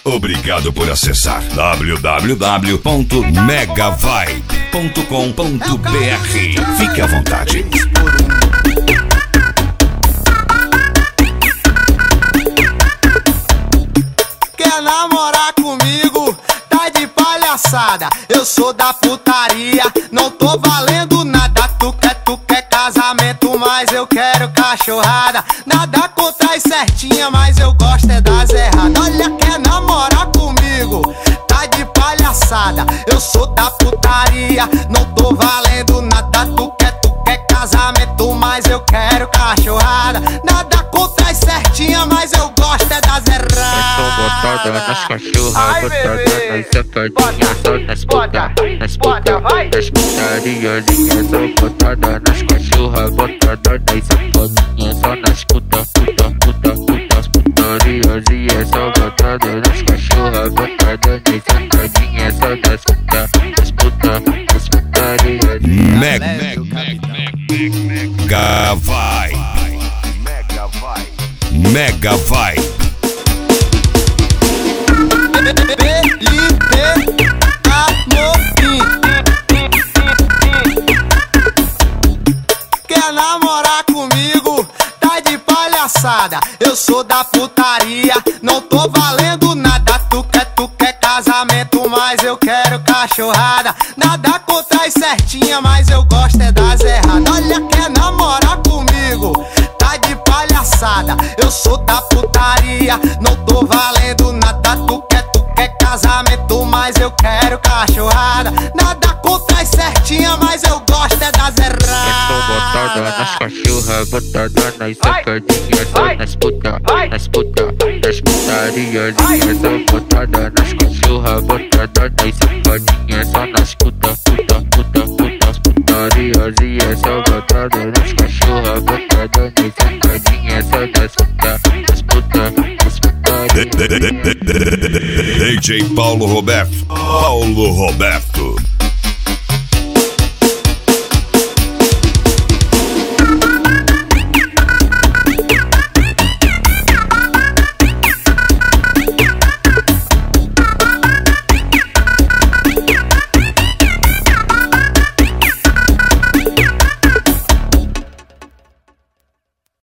Obrigado por acessar www.megavibe.com.br. Fique à vontade. Quer namorar comigo? Tá de palhaçada. Eu sou da putaria, não tô valendo nada. Tu quer casamento, mas eu quero cachorrada. Nada contra as certinhas, mas eu gosto é das erradas. Olha, quer namorar comigo? Tá de palhaçada. Eu sou da putaria, não tô valendo nada. Tu quer casamento, mas eu quero cachorrada. Nada contra as certinhas, mas eu gosto é das erradas. Eu tô botada nas cachorras, botada nas safadinhas, só nas puta, nas putariazinhas. Sou botada nas cachorras, botada nas safadinhas, só nas putariazinhas. Só botada nas cachorras, botada nas safadinhas, só nas putariazinhas. Mega Vibe. Quer namorar comigo? Tá de palhaçada. Eu sou da putaria, não tô valendo nada. Tu quer casamento, mas eu quero cachorrada. Nada contra as certinhas, mas eu gosto é das erradas. Olha, quer namorar comigo? Tá de palhaçada. Eu sou da putaria, não tô valendo nada. Tu quer casamento, mas eu quero cachorrada. Nada contra as certinhas, mas eu gosto é das erradas. Eu tô botada nas cachorras, botada nas safadinhas, só nas putariazinhas. Sou botada nas cachorras, botada nas safadinhas, só nas putariazinhas. Sou botada nas cachorras, botada nas safadinhas, só nas putariazinhas. DJ Paulo Roberto.